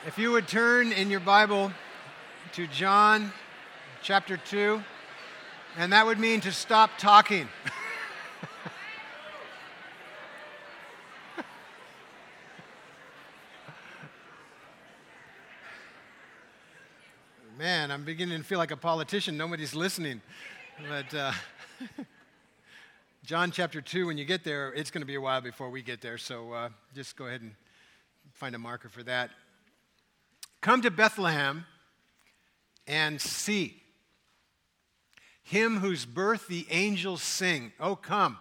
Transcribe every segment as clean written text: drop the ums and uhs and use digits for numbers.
If you would turn in your Bible to John chapter 2, and that would mean to stop talking. Man, I'm beginning to feel like a politician. Nobody's listening. But John chapter 2, when you get there, it's going to be a while before we get there, so just go ahead and find a marker for that. Come to Bethlehem and see him whose birth the angels sing. Oh, come.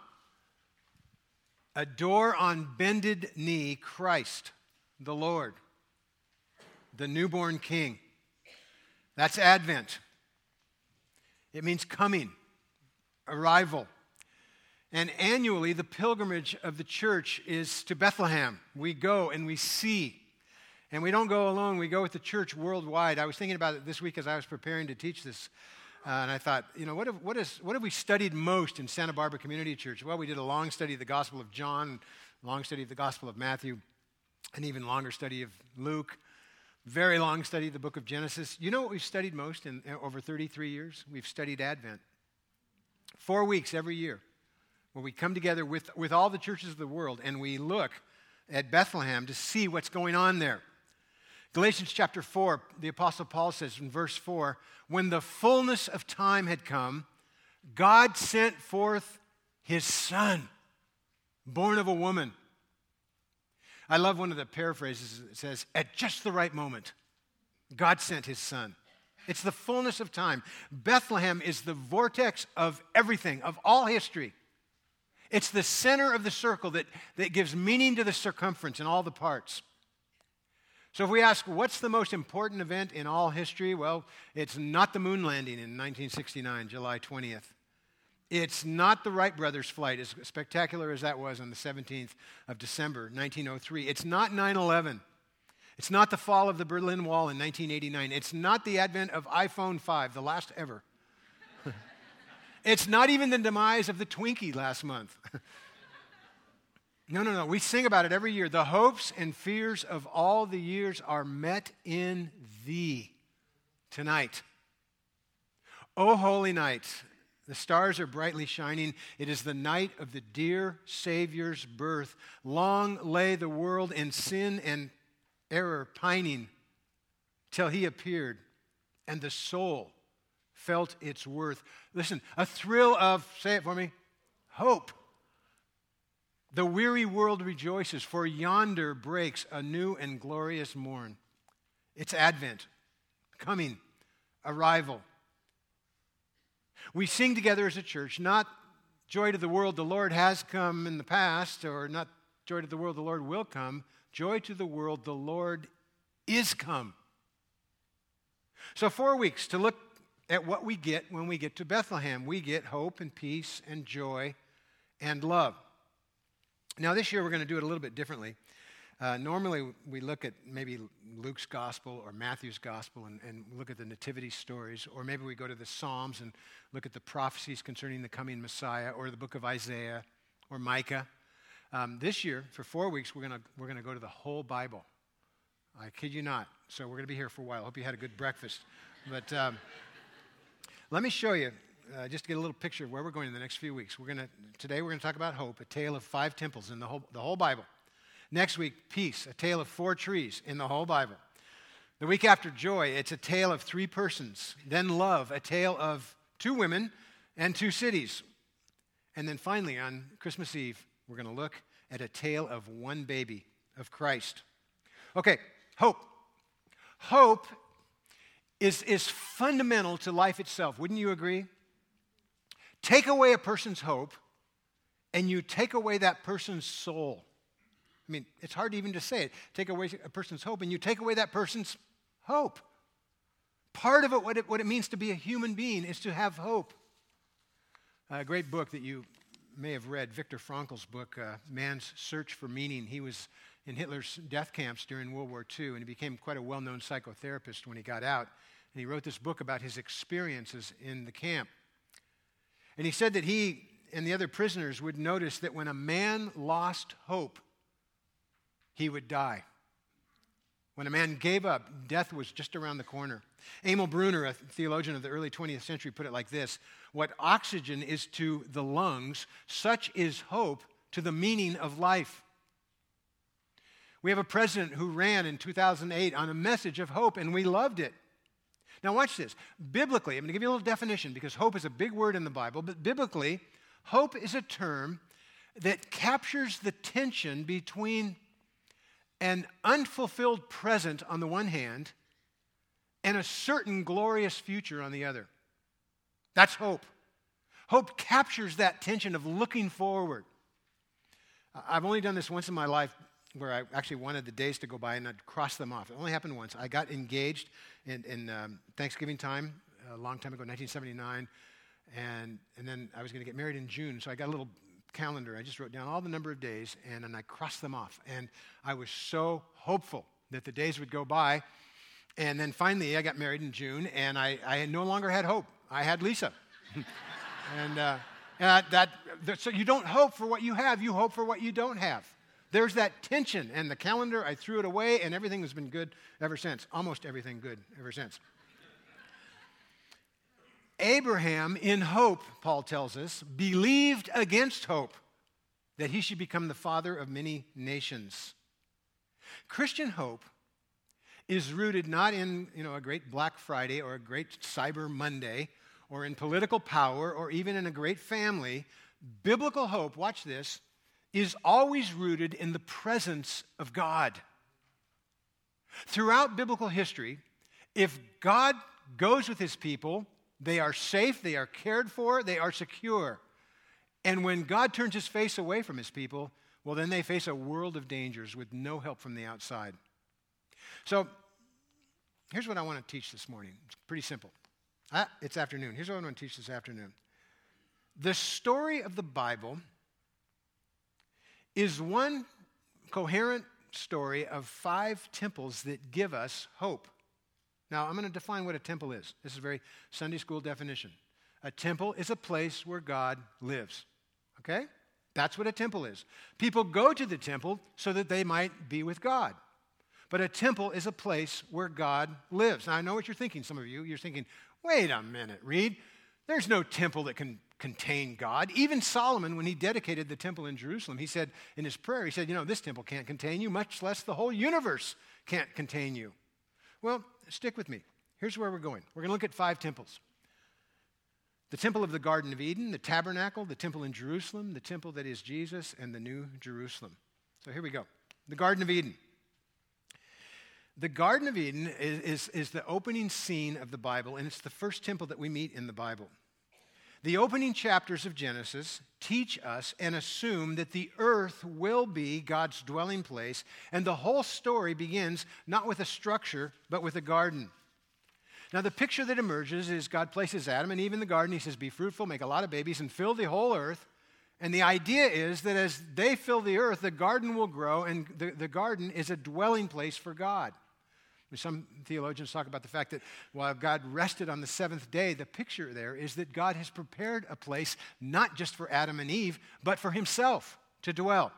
Adore on bended knee Christ, the Lord, the newborn King. That's Advent. It means coming, arrival. And annually, the pilgrimage of the church is to Bethlehem. We go and we see. And we don't go alone, we go with the church worldwide. I was thinking about it this week as I was preparing to teach this. And I thought, what have we studied most in Santa Barbara Community Church? Well, we did a long study of the Gospel of John, long study of the Gospel of Matthew, an even longer study of Luke, very long study of the book of Genesis. You know what we've studied most in over 33 years? We've studied Advent. 4 weeks every year, where we come together with all the churches of the world, and we look at Bethlehem to see what's going on there. Galatians chapter 4, the Apostle Paul says in verse 4, when the fullness of time had come, God sent forth his Son, born of a woman. I love one of the paraphrases that says, at just the right moment, God sent his Son. It's the fullness of time. Bethlehem is the vortex of everything, of all history. It's the center of the circle that gives meaning to the circumference and all the parts. So if we ask, what's the most important event in all history? Well, it's not the moon landing in 1969, July 20th. It's not the Wright brothers' flight, as spectacular as that was on the 17th of December, 1903. It's not 9/11. It's not the fall of the Berlin Wall in 1989. It's not the advent of iPhone 5, the last ever. It's not even the demise of the Twinkie last month. No. We sing about it every year. The hopes and fears of all the years are met in thee tonight. O holy night, the stars are brightly shining. It is the night of the dear Savior's birth. Long lay the world in sin and error pining till he appeared, and the soul felt its worth. Listen, a thrill of, say it for me, hope. The weary world rejoices, for yonder breaks a new and glorious morn. It's Advent, coming, arrival. We sing together as a church, not joy to the world, the Lord has come in the past, or not joy to the world, the Lord will come. Joy to the world, the Lord is come. So 4 weeks to look at what we get when we get to Bethlehem. We get hope and peace and joy and love. Now, this year we're going to do it a little bit differently. Normally, we look at maybe Luke's gospel or Matthew's gospel and look at the nativity stories, or maybe we go to the Psalms and look at the prophecies concerning the coming Messiah, or the book of Isaiah or Micah. This year, for 4 weeks, we're going to go to the whole Bible. I kid you not. So we're going to be here for a while. I hope you had a good breakfast. But let me show you. Just to get a little picture of where we're going in the next few weeks. Today we're going to talk about hope, a tale of 5 temples in the whole Bible. Next week, peace, a tale of 4 trees in the whole Bible. The week after, joy, it's a tale of 3 persons. Then love, a tale of 2 women and 2 cities. And then finally, on Christmas Eve, we're going to look at a tale of 1 baby, of Christ. Okay, hope. Hope is fundamental to life itself. Wouldn't you agree? Take away a person's hope, and you take away that person's soul. I mean, it's hard even to say it. Take away a person's hope, and you take away that person's hope. Part of it, what it means to be a human being, is to have hope. A great book that you may have read, Viktor Frankl's book, Man's Search for Meaning. He was in Hitler's death camps during World War II, and he became quite a well-known psychotherapist when he got out. And he wrote this book about his experiences in the camp. And he said that he and the other prisoners would notice that when a man lost hope, he would die. When a man gave up, death was just around the corner. Emil Brunner, a theologian of the early 20th century, put it like this: what oxygen is to the lungs, such is hope to the meaning of life. We have a president who ran in 2008 on a message of hope, and we loved it. Now watch this. Biblically, I'm going to give you a little definition because hope is a big word in the Bible, but biblically, hope is a term that captures the tension between an unfulfilled present on the one hand and a certain glorious future on the other. That's hope. Hope captures that tension of looking forward. I've only done this once in my life where I actually wanted the days to go by and I'd cross them off. It only happened once. I got engaged in Thanksgiving time, a long time ago, 1979, and then I was going to get married in June, so I got a little calendar. I just wrote down all the number of days, and then I crossed them off. And I was so hopeful that the days would go by. And then finally, I got married in June, and I no longer had hope. I had Lisa. So you don't hope for what you have. You hope for what you don't have. There's that tension. And the calendar, I threw it away, and everything has been good ever since. Almost everything good ever since. Abraham, in hope, Paul tells us, believed against hope that he should become the father of many nations. Christian hope is rooted not in, a great Black Friday or a great Cyber Monday or in political power or even in a great family. Biblical hope, watch this, is always rooted in the presence of God. Throughout biblical history, if God goes with his people, they are safe, they are cared for, they are secure. And when God turns his face away from his people, well, then they face a world of dangers with no help from the outside. So, here's what I want to teach this morning. It's pretty simple. It's afternoon. Here's what I want to teach this afternoon. The story of the Bible is one coherent story of 5 temples that give us hope. Now, I'm going to define what a temple is. This is a very Sunday school definition. A temple is a place where God lives. Okay? That's what a temple is. People go to the temple so that they might be with God. But a temple is a place where God lives. Now, I know what you're thinking, some of you. You're thinking, wait a minute, Reed. There's no temple that can contain God. Even Solomon, when he dedicated the temple in Jerusalem, he said in his prayer, he said, this temple can't contain you, much less the whole universe can't contain you. Well, stick with me. Here's where we're going. We're going to look at 5 temples. The temple of the Garden of Eden, the tabernacle, the temple in Jerusalem, the temple that is Jesus, and the New Jerusalem. So here we go. The Garden of Eden. The Garden of Eden is the opening scene of the Bible, and it's the first temple that we meet in the Bible. The opening chapters of Genesis teach us and assume that the earth will be God's dwelling place, and the whole story begins not with a structure, but with a garden. Now, the picture that emerges is God places Adam and Eve in the garden. He says, be fruitful, make a lot of babies, and fill the whole earth. And the idea is that as they fill the earth, the garden will grow, and the garden is a dwelling place for God. Some theologians talk about the fact that while God rested on the 7th day, the picture there is that God has prepared a place not just for Adam and Eve, but for himself to dwell.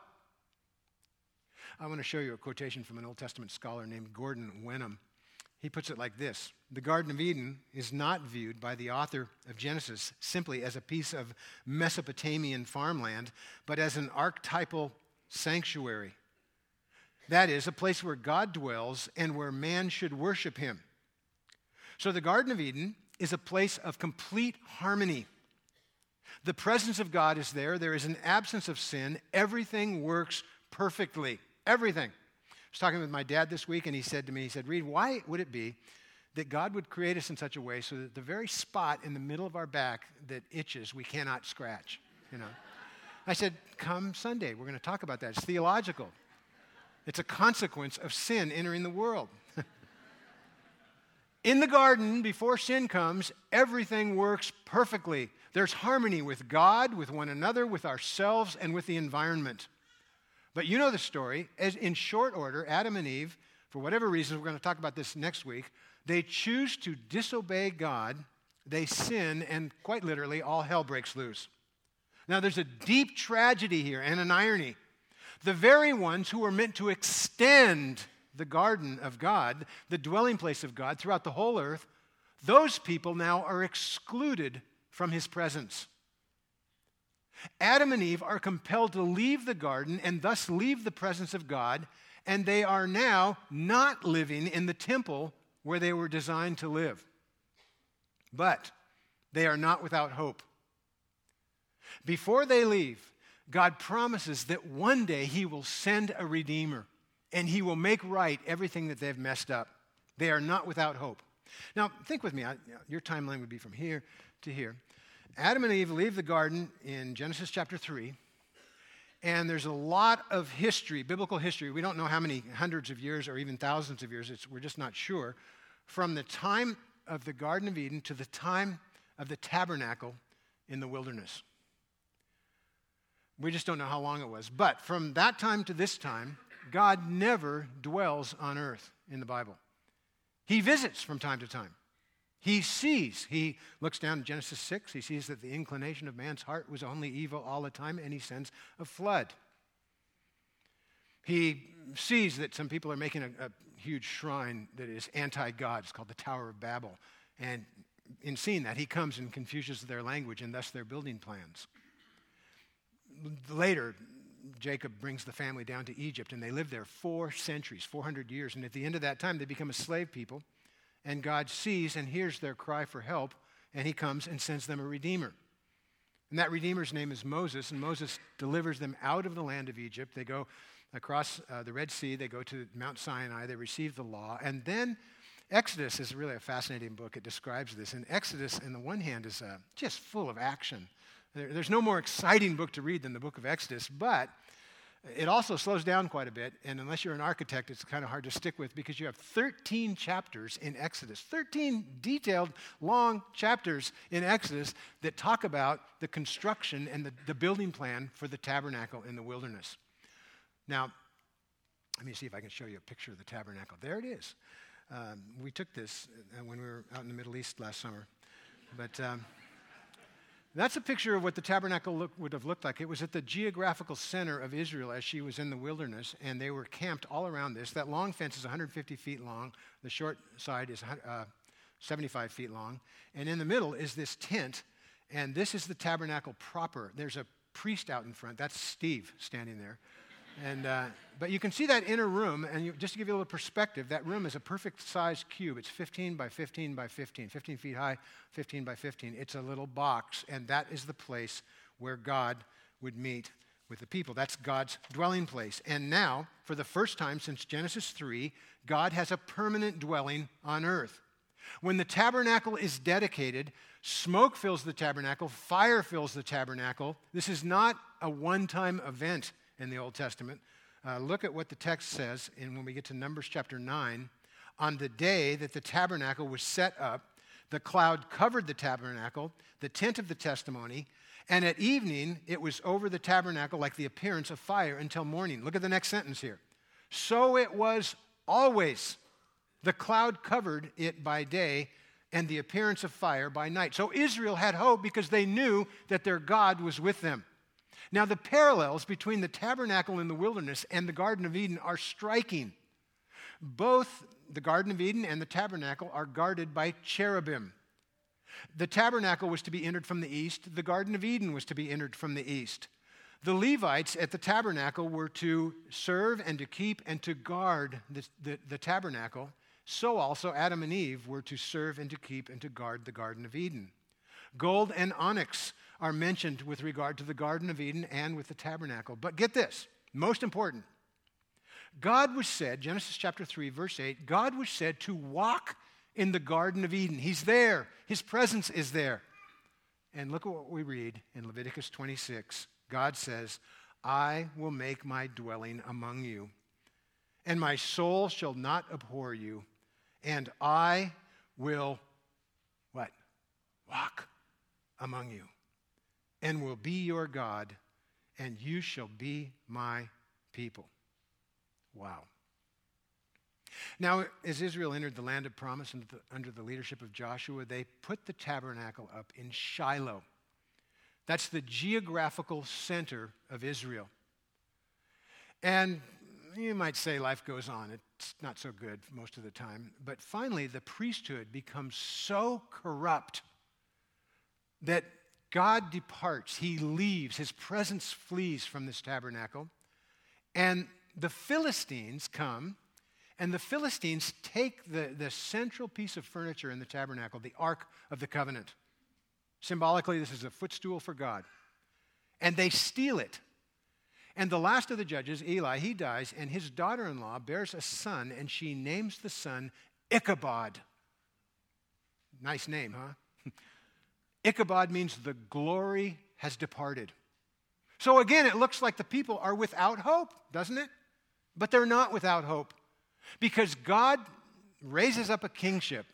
I want to show you a quotation from an Old Testament scholar named Gordon Wenham. He puts it like this: the Garden of Eden is not viewed by the author of Genesis simply as a piece of Mesopotamian farmland, but as an archetypal sanctuary. That is, a place where God dwells and where man should worship him. So the Garden of Eden is a place of complete harmony. The presence of God is there. There is an absence of sin. Everything works perfectly. Everything. I was talking with my dad this week, and he said to me, Reed, why would it be that God would create us in such a way so that the very spot in the middle of our back that itches, we cannot scratch? I said, come Sunday, we're going to talk about that. It's theological. It's a consequence of sin entering the world. In the garden, before sin comes, everything works perfectly. There's harmony with God, with one another, with ourselves, and with the environment. But you know the story. As in short order, Adam and Eve, for whatever reason, we're going to talk about this next week, they choose to disobey God, they sin, and quite literally, all hell breaks loose. Now, there's a deep tragedy here and an irony. The very ones who were meant to extend the garden of God, the dwelling place of God throughout the whole earth, those people now are excluded from his presence. Adam and Eve are compelled to leave the garden and thus leave the presence of God, and they are now not living in the temple where they were designed to live. But they are not without hope. Before they leave, God promises that one day he will send a Redeemer, and he will make right everything that they've messed up. They are not without hope. Now, think with me. Your timeline would be from here to here. Adam and Eve leave the garden in Genesis chapter 3, and there's a lot of history, biblical history. We don't know how many hundreds of years or even thousands of years. We're just not sure. From the time of the Garden of Eden to the time of the tabernacle in the wilderness. We just don't know how long it was. But from that time to this time, God never dwells on earth in the Bible. He visits from time to time. He sees. He looks down in Genesis 6. He sees that the inclination of man's heart was only evil all the time, and he sends a flood. He sees that some people are making a huge shrine that is anti-God. It's called the Tower of Babel. And in seeing that, he comes and confuses their language and thus their building plans. Later, Jacob brings the family down to Egypt, and they live there 4 centuries, 400 years. And at the end of that time, they become a slave people. And God sees and hears their cry for help, and he comes and sends them a Redeemer. And that Redeemer's name is Moses, and Moses delivers them out of the land of Egypt. They go across the Red Sea, they go to Mount Sinai, they receive the law, and then Exodus is really a fascinating book. It describes this. And Exodus, on the one hand, is just full of action. There's no more exciting book to read than the book of Exodus, but it also slows down quite a bit, and unless you're an architect, it's kind of hard to stick with because you have 13 chapters in Exodus, 13 detailed, long chapters in Exodus that talk about the construction and the building plan for the tabernacle in the wilderness. Now, let me see if I can show you a picture of the tabernacle. There it is. We took this when we were out in the Middle East last summer, but that's a picture of what the tabernacle would have looked like. It was at the geographical center of Israel as she was in the wilderness, and they were camped all around this. That long fence is 150 feet long. The short side is 75 feet long. And in the middle is this tent, and this is the tabernacle proper. There's a priest out in front. That's Steve standing there. And but you can see that inner room, and just to give you a little perspective, that room is a perfect-sized cube. It's 15 by 15 by 15, 15 feet high, 15 by 15. It's a little box, and that is the place where God would meet with the people. That's God's dwelling place. And now, for the first time since Genesis 3, God has a permanent dwelling on earth. When the tabernacle is dedicated, smoke fills the tabernacle, fire fills the tabernacle. This is not a one-time event in the Old Testament. Look at what the text says when we get to Numbers chapter 9. On the day that the tabernacle was set up, the cloud covered the tabernacle, the tent of the testimony, and at evening it was over the tabernacle like the appearance of fire until morning. Look at the next sentence here. So it was always. The cloud covered it by day and the appearance of fire by night. So Israel had hope because they knew that their God was with them. Now, the parallels between the tabernacle in the wilderness and the Garden of Eden are striking. Both the Garden of Eden and the tabernacle are guarded by cherubim. The tabernacle was to be entered from the east. The Garden of Eden was to be entered from the east. The Levites at the tabernacle were to serve and to keep and to guard the tabernacle. So also Adam and Eve were to serve and to keep and to guard the Garden of Eden. Gold and onyx are mentioned with regard to the Garden of Eden and with the tabernacle. But get this, most important. God was said, Genesis chapter 3, verse 8, God was said to walk in the Garden of Eden. He's there. His presence is there. And look at what we read in Leviticus 26. God says, I will make my dwelling among you, and my soul shall not abhor you, and I will, what? Walk among you, and will be your God, and you shall be my people. Wow. Now, as Israel entered the land of promise under the leadership of Joshua, they put the tabernacle up in Shiloh. That's the geographical center of Israel. And you might say life goes on. It It's not so good most of the time. But finally, the priesthood becomes so corrupt that God departs. He leaves. His presence flees from this tabernacle. And the Philistines come, and the Philistines take the central piece of furniture in the tabernacle, the Ark of the Covenant. Symbolically, this is a footstool for God. And they steal it. And the last of the judges, Eli, he dies, and his daughter-in-law bears a son, and she names the son Ichabod. Nice name, huh? Ichabod means the glory has departed. So again, it looks like the people are without hope, doesn't it? But they're not without hope, because God raises up a kingship.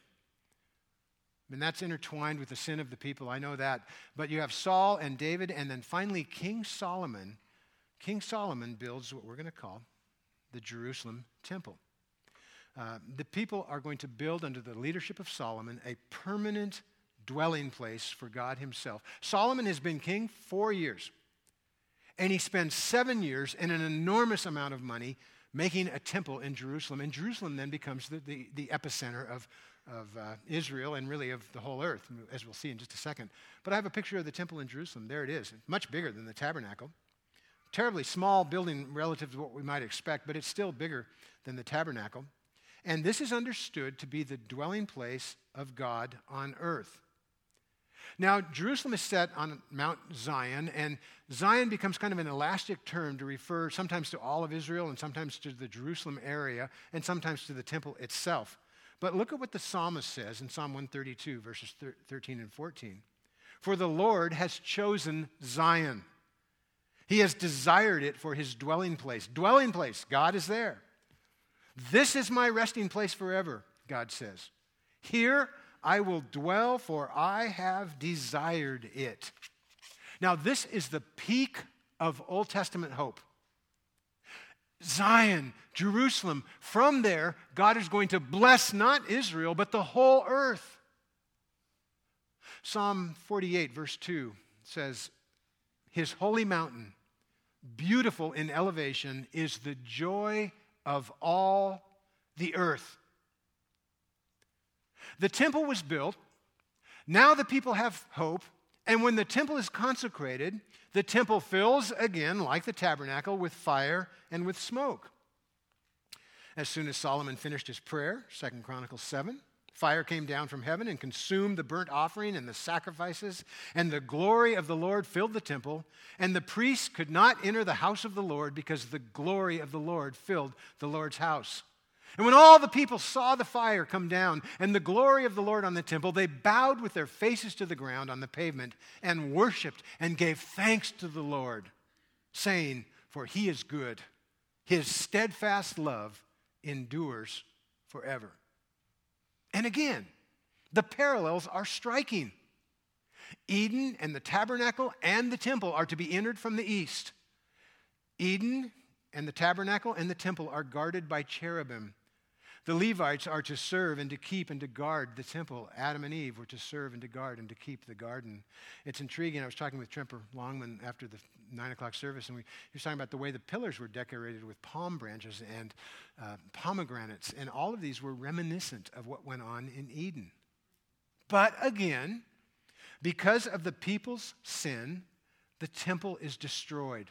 And that's intertwined with the sin of the people, I know that. But you have Saul and David, and then finally King Solomon. King Solomon builds what we're going to call the Jerusalem temple. The people are going to build under the leadership of Solomon a permanent dwelling place for God himself. Solomon has been king 4 years, and he spends 7 years and an enormous amount of money making a temple in Jerusalem. And Jerusalem then becomes the epicenter of Israel and really of the whole earth, as we'll see in just a second. But I have a picture of the temple in Jerusalem. There it is. Much bigger than the tabernacle. Terribly small building relative to what we might expect, but it's still bigger than the tabernacle. And this is understood to be the dwelling place of God on earth. Now, Jerusalem is set on Mount Zion, and Zion becomes kind of an elastic term to refer sometimes to all of Israel and sometimes to the Jerusalem area and sometimes to the temple itself. But look at what the psalmist says in Psalm 132, verses 13 and 14. For the Lord has chosen Zion. He has desired it for his dwelling place. Dwelling place, God is there. This is my resting place forever, God says. Here I will dwell, for I have desired it. Now, this is the peak of Old Testament hope. Zion, Jerusalem, from there, God is going to bless not Israel, but the whole earth. Psalm 48, verse 2 says, his holy mountain, beautiful in elevation, is the joy of all the earth. The temple was built. Now the people have hope. And when the temple is consecrated, the temple fills again, like the tabernacle, with fire and with smoke. As soon as Solomon finished his prayer, 2 Chronicles 7, fire came down from heaven and consumed the burnt offering and the sacrifices, and the glory of the Lord filled the temple, and the priests could not enter the house of the Lord because the glory of the Lord filled the Lord's house. And when all the people saw the fire come down and the glory of the Lord on the temple, they bowed with their faces to the ground on the pavement and worshiped and gave thanks to the Lord, saying, for he is good. His steadfast love endures forever. And again, the parallels are striking. Eden and the tabernacle and the temple are to be entered from the east. Eden and the tabernacle and the temple are guarded by cherubim. The Levites are to serve and to keep and to guard the temple. Adam and Eve were to serve and to guard and to keep the garden. It's intriguing. I was talking with Tremper Longman after the 9 o'clock service, and he was talking about the way the pillars were decorated with palm branches and pomegranates, and all of these were reminiscent of what went on in Eden. But again, because of the people's sin, the temple is destroyed.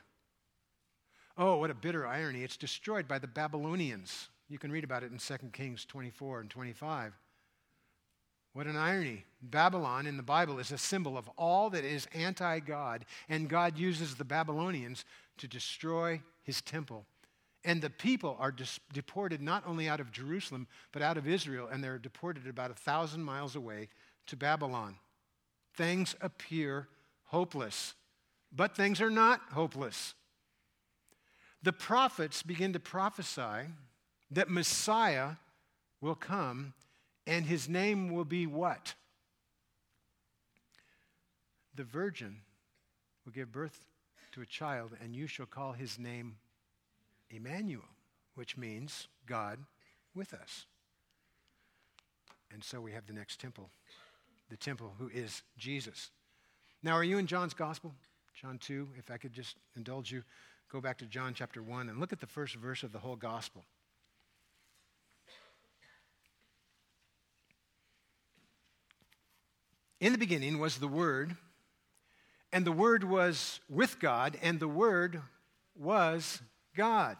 Oh, what a bitter irony. It's destroyed by the Babylonians. You can read about it in 2 Kings 24 and 25. What an irony. Babylon in the Bible is a symbol of all that is anti-God, and God uses the Babylonians to destroy his temple. And the people are deported not only out of Jerusalem, but out of Israel, and they're deported about 1,000 miles away to Babylon. Things appear hopeless, but things are not hopeless. The prophets begin to prophesy that Messiah will come, and his name will be what? The virgin will give birth to a child, and you shall call his name Emmanuel, which means God with us. And so we have the next temple, the temple who is Jesus. Now, are you in John's gospel? John 2, if I could just indulge you, go back to John chapter 1 and look at the first verse of the whole gospel. In the beginning was the Word, and the Word was with God, and the Word was God.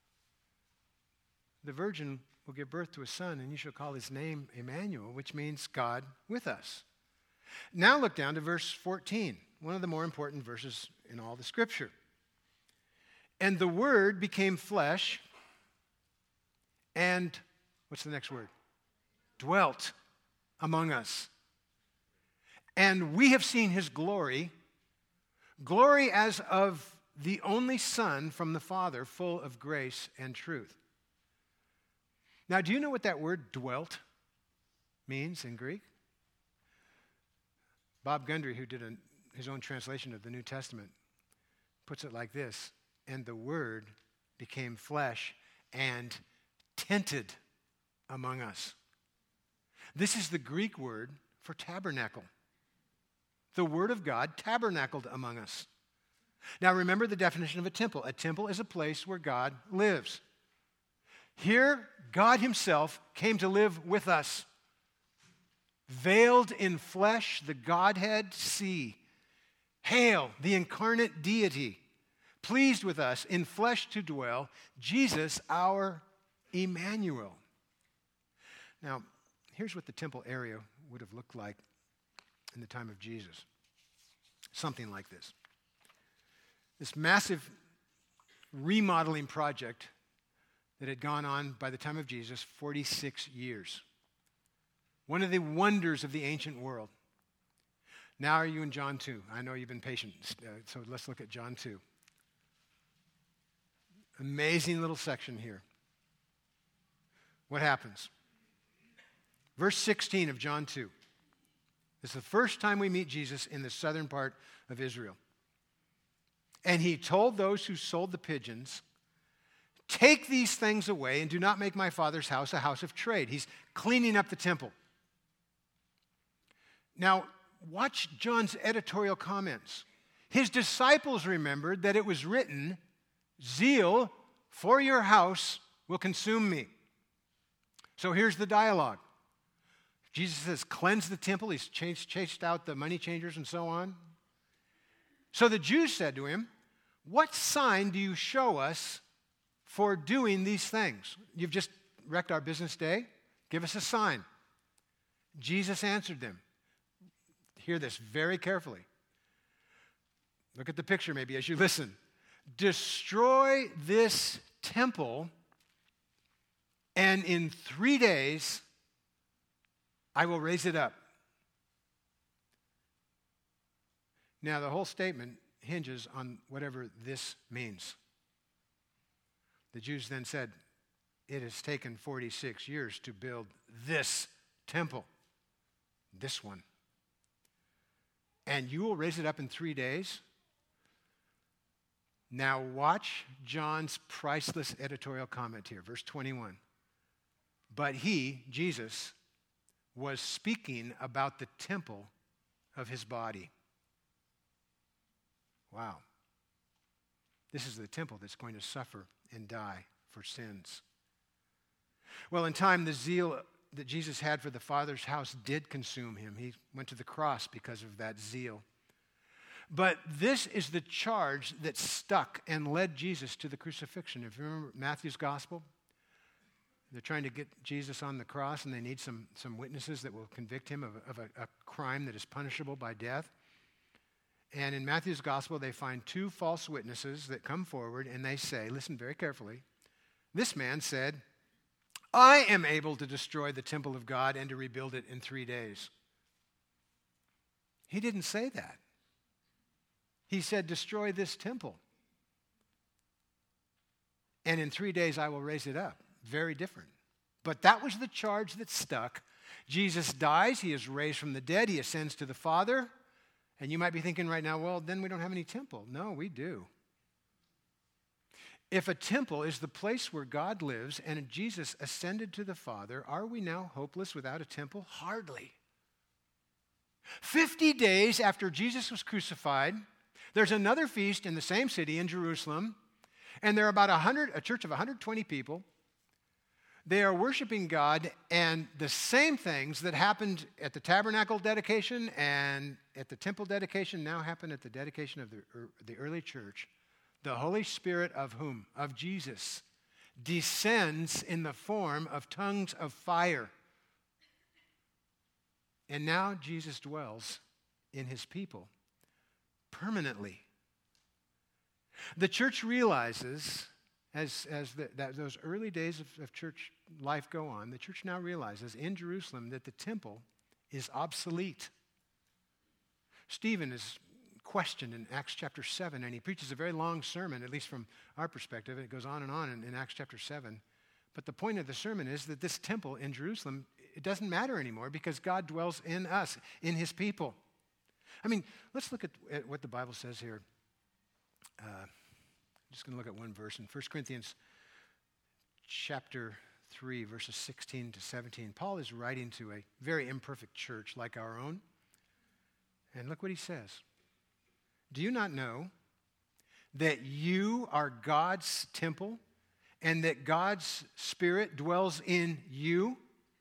The virgin will give birth to a son, and you shall call his name Emmanuel, which means God with us. Now look down to verse 14, one of the more important verses in all the Scripture. And the Word became flesh and, what's the next word? Dwelt among us. And we have seen his glory, glory as of the only Son from the Father, full of grace and truth. Now, do you know what that word dwelt means in Greek? Bob Gundry, who did his own translation of the New Testament, puts it like this: and the Word became flesh and tented among us. This is the Greek word for tabernacle. The Word of God tabernacled among us. Now remember the definition of a temple. A temple is a place where God lives. Here, God himself came to live with us. Veiled in flesh, the Godhead see. Hail, the incarnate deity, pleased with us in flesh to dwell, Jesus, our Emmanuel. Now, here's what the temple area would have looked like in the time of Jesus. Something like this. This massive remodeling project that had gone on by the time of Jesus, 46 years. One of the wonders of the ancient world. Now are you in John 2? I know you've been patient, so let's look at John 2. Amazing little section here. What happens? Verse 16 of John 2. This is the first time we meet Jesus in the southern part of Israel. And he told those who sold the pigeons, take these things away and do not make my Father's house a house of trade. He's cleaning up the temple. Now, watch John's editorial comments. His disciples remembered that it was written, zeal for your house will consume me. So here's the dialogue. Jesus says, cleanse the temple. He's chased out the money changers and so on. So the Jews said to him, what sign do you show us for doing these things? You've just wrecked our business day. Give us a sign. Jesus answered them. Hear this very carefully. Look at the picture maybe as you listen. Destroy this temple, and in 3 days I will raise it up. Now, the whole statement hinges on whatever this means. The Jews then said, it has taken 46 years to build this temple, this one. And you will raise it up in 3 days? Now watch John's priceless editorial comment here, verse 21. But he, Jesus, was speaking about the temple of his body. Wow. This is the temple that's going to suffer and die for sins. Well, in time, the zeal that Jesus had for the Father's house did consume him. He went to the cross because of that zeal. But this is the charge that stuck and led Jesus to the crucifixion. If you remember Matthew's gospel, they're trying to get Jesus on the cross, and they need some witnesses that will convict him of a crime that is punishable by death. And in Matthew's gospel, they find 2 false witnesses that come forward, and they say, listen very carefully, this man said, I am able to destroy the temple of God and to rebuild it in 3 days. He didn't say that. He said, destroy this temple. And in 3 days I will raise it up. Very different. But that was the charge that stuck. Jesus dies. He is raised from the dead. He ascends to the Father. And you might be thinking right now, well, then we don't have any temple. No, we do. If a temple is the place where God lives and Jesus ascended to the Father, are we now hopeless without a temple? Hardly. 50 days after Jesus was crucified, there's another feast in the same city in Jerusalem, and there are about a church of 120 people They are worshiping God, and the same things that happened at the tabernacle dedication and at the temple dedication now happen at the dedication of the early church. The Holy Spirit of whom? Of Jesus descends in the form of tongues of fire. And now Jesus dwells in his people permanently. The church realizes, as those early days of church life go on, the church now realizes in Jerusalem that the temple is obsolete. Stephen is questioned in Acts chapter 7, and he preaches a very long sermon, at least from our perspective. It goes on in Acts chapter 7. But the point of the sermon is that this temple in Jerusalem, it doesn't matter anymore because God dwells in us, in his people. I mean, let's look at what the Bible says here. I'm just going to look at one verse in 1 Corinthians chapter 3, verses 16 to 17. Paul is writing to a very imperfect church like our own. And look what he says. Do you not know that you are God's temple and that God's Spirit dwells in you?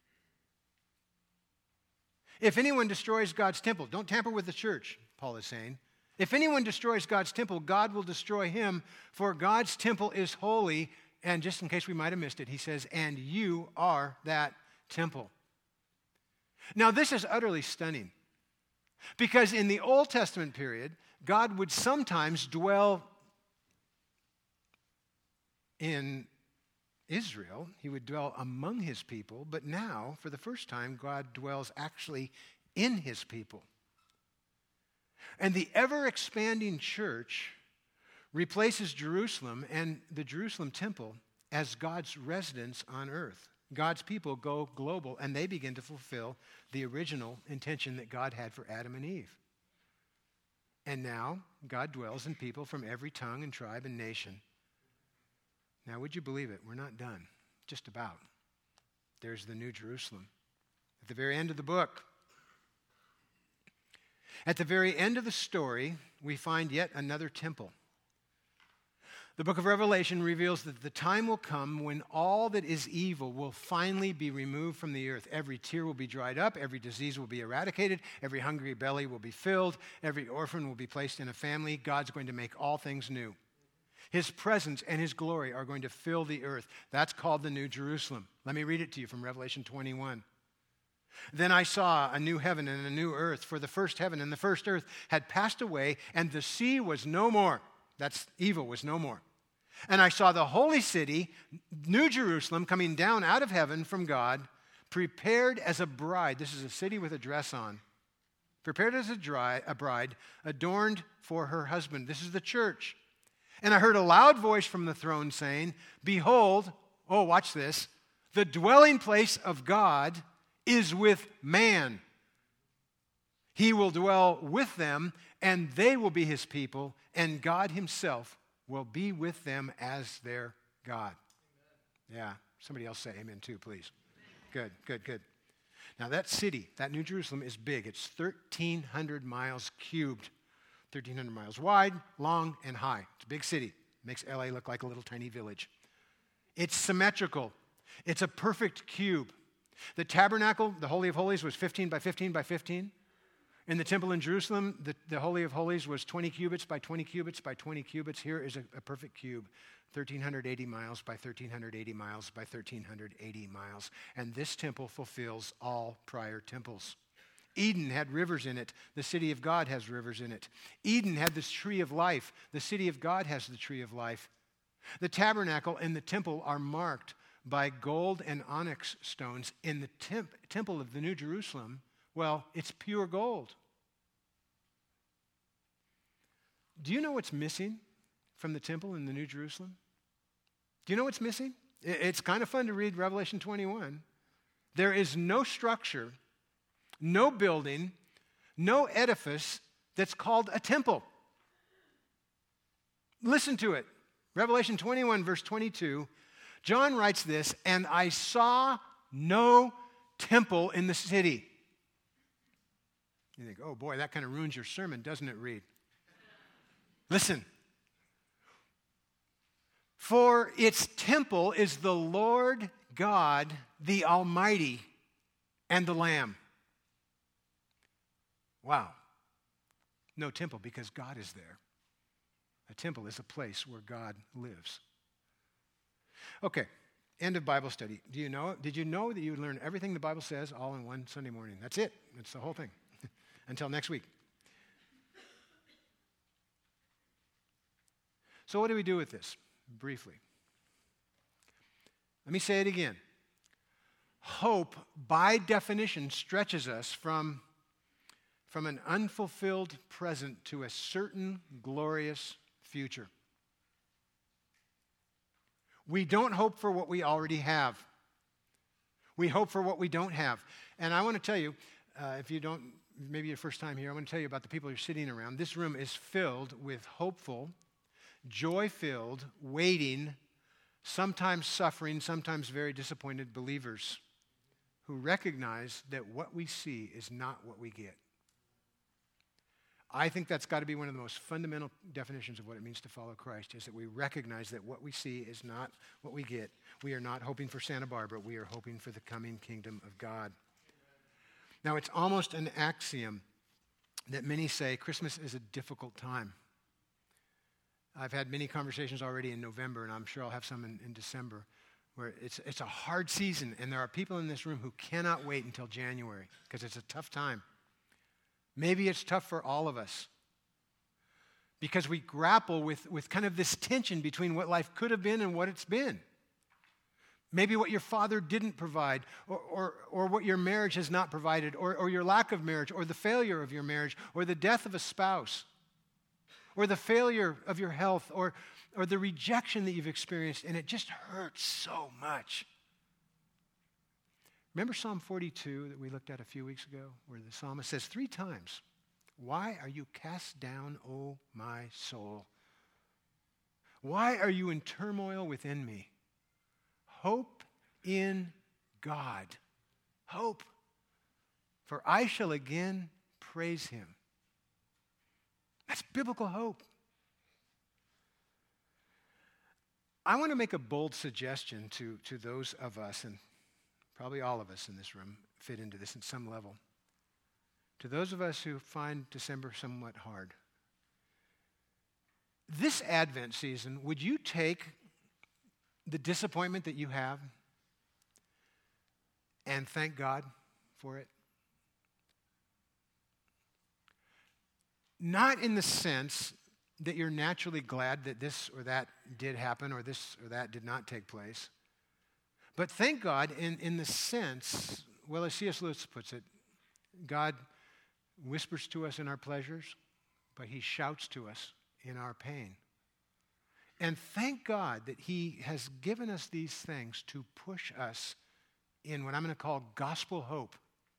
If anyone destroys God's temple, don't tamper with the church, Paul is saying. If anyone destroys God's temple, God will destroy him, for God's temple is holy. And just in case we might have missed it, he says, and you are that temple. Now, this is utterly stunning, because in the Old Testament period, God would sometimes dwell in Israel. He would dwell among his people, but now, for the first time, God dwells actually in his people. And the ever-expanding church replaces Jerusalem and the Jerusalem temple as God's residence on earth. God's people go global, and they begin to fulfill the original intention that God had for Adam and Eve. And now, God dwells in people from every tongue and tribe and nation. Now, would you believe it? We're not done. Just about. There's the New Jerusalem at the very end of the book. At the very end of the story, we find yet another temple. The book of Revelation reveals that the time will come when all that is evil will finally be removed from the earth. Every tear will be dried up, every disease will be eradicated, every hungry belly will be filled, every orphan will be placed in a family. God's going to make all things new. His presence and his glory are going to fill the earth. That's called the New Jerusalem. Let me read it to you from Revelation 21. Then I saw a new heaven and a new earth, for the first heaven and the first earth had passed away, and the sea was no more. That's evil was no more. And I saw the holy city, New Jerusalem, coming down out of heaven from God, prepared as a bride. This is a city with a dress on. Prepared as a bride, adorned for her husband. This is the church. And I heard a loud voice from the throne saying, behold, oh, watch this, the dwelling place of God is with man. He will dwell with them, and they will be his people, and God himself will be with them as their God. Yeah, somebody else say amen too, please. Good. Now that city, that New Jerusalem, is big. It's 1,300 miles cubed, 1,300 miles wide, long, and high. It's a big city. Makes LA look like a little tiny village. It's symmetrical. It's a perfect cube. The tabernacle, the Holy of Holies, was 15 by 15 by 15. In the temple in Jerusalem, the Holy of Holies was 20 cubits by 20 cubits by 20 cubits. Here is a perfect cube, 1,380 miles by 1,380 miles by 1,380 miles. And this temple fulfills all prior temples. Eden had rivers in it. The city of God has rivers in it. Eden had this tree of life. The city of God has the tree of life. The tabernacle and the temple are marked by gold and onyx stones. In the temple of the New Jerusalem, well, it's pure gold. Do you know what's missing from the temple in the New Jerusalem? Do you know what's missing? It's kind of fun to read Revelation 21. There is no structure, no building, no edifice that's called a temple. Listen to it. Revelation 21, verse 22. John writes this, and I saw no temple in the city. You think, oh boy, that kind of ruins your sermon, doesn't it, Reed? Listen. For its temple is the Lord God, the Almighty, and the Lamb. Wow. No temple because God is there. A temple is a place where God lives. Okay, end of Bible study. Do you know? Did you know that you would learn everything the Bible says all in one Sunday morning? That's it. That's the whole thing. Until next week. So what do we do with this? Briefly. Let me say it again. Hope, by definition, stretches us from an unfulfilled present to a certain glorious future. We don't hope for what we already have. We hope for what we don't have. And I want to tell you, if you don't, maybe your first time here, I want to tell you about the people you're sitting around. This room is filled with hopeful, joy-filled, waiting, sometimes suffering, sometimes very disappointed believers who recognize that what we see is not what we get. I think that's got to be one of the most fundamental definitions of what it means to follow Christ, is that we recognize that what we see is not what we get. We are not hoping for Santa Barbara. We are hoping for the coming kingdom of God. Now, it's almost an axiom that many say Christmas is a difficult time. I've had many conversations already in November, and I'm sure I'll have some in December, where it's a hard season, and there are people in this room who cannot wait until January because it's a tough time. Maybe it's tough for all of us because we grapple with kind of this tension between what life could have been and what it's been. Maybe what your father didn't provide, or what your marriage has not provided, or your lack of marriage, or the failure of your marriage, or the death of a spouse, or the failure of your health, or the rejection that you've experienced, and it just hurts so much. Remember Psalm 42 that we looked at a few weeks ago, where the psalmist says 3 times, "Why are you cast down, O my soul? Why are you in turmoil within me? Hope in God. Hope, for I shall again praise him." That's biblical hope. I want to make a bold suggestion to those of us, and probably all of us in this room fit into this in some level. To those of us who find December somewhat hard, this Advent season, would you take the disappointment that you have and thank God for it? Not in the sense that you're naturally glad that this or that did happen or this or that did not take place. But thank God in the sense, well, as C.S. Lewis puts it, God whispers to us in our pleasures, but he shouts to us in our pain. And thank God that he has given us these things to push us in what I'm going to call gospel hope.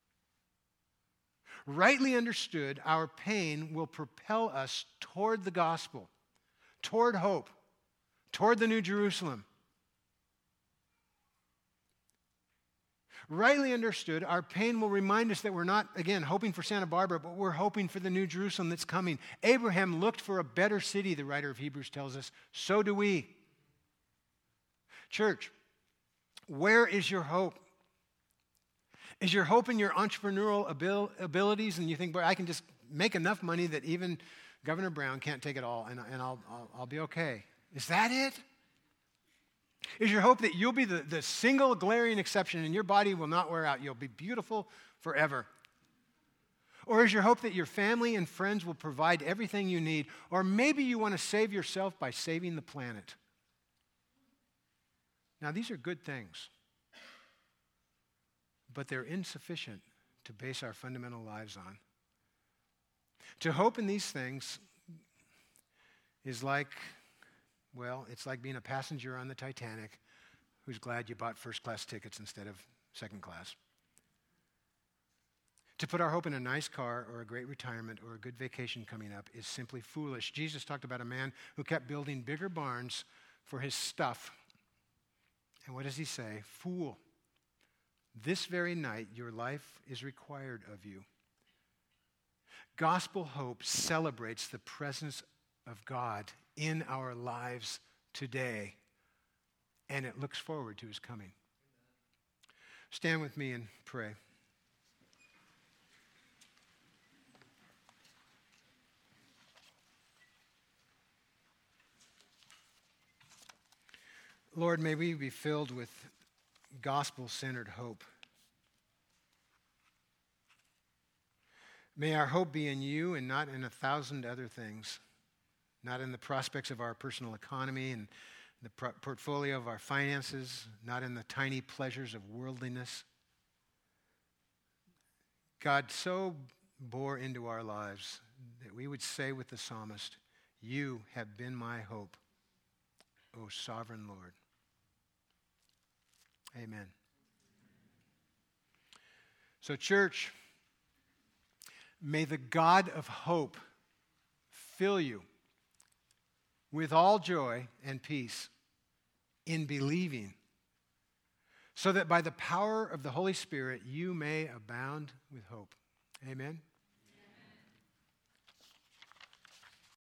Rightly understood, our pain will propel us toward the gospel, toward hope, toward the New Jerusalem. Rightly understood, our pain will remind us that we're not, again, hoping for Santa Barbara, but we're hoping for the New Jerusalem that's coming. Abraham looked for a better city, the writer of Hebrews tells us. So do we. Church, where is your hope? Is your hope in your entrepreneurial abilities, and you think, boy, I can just make enough money that even Governor Brown can't take it all, and I'll be okay? Is that it? Is your hope that you'll be the single glaring exception and your body will not wear out? You'll be beautiful forever. Or is your hope that your family and friends will provide everything you need? Or maybe you want to save yourself by saving the planet. Now, these are good things, but they're insufficient to base our fundamental lives on. To hope in these things is like, well, it's like being a passenger on the Titanic who's glad you bought first-class tickets instead of second class. To put our hope in a nice car or a great retirement or a good vacation coming up is simply foolish. Jesus talked about a man who kept building bigger barns for his stuff. And what does he say? Fool, this very night your life is required of you. Gospel hope celebrates the presence of God in our lives today, and it looks forward to his coming. Stand with me and pray. Lord, may we be filled with gospel-centered hope. May our hope be in you and not in 1,000 other things, not in the prospects of our personal economy and the portfolio of our finances, not in the tiny pleasures of worldliness. God so bore into our lives that we would say with the psalmist, "You have been my hope, O sovereign Lord." Amen. So, church, may the God of hope fill you with all joy and peace in believing, so that by the power of the Holy Spirit you may abound with hope. Amen.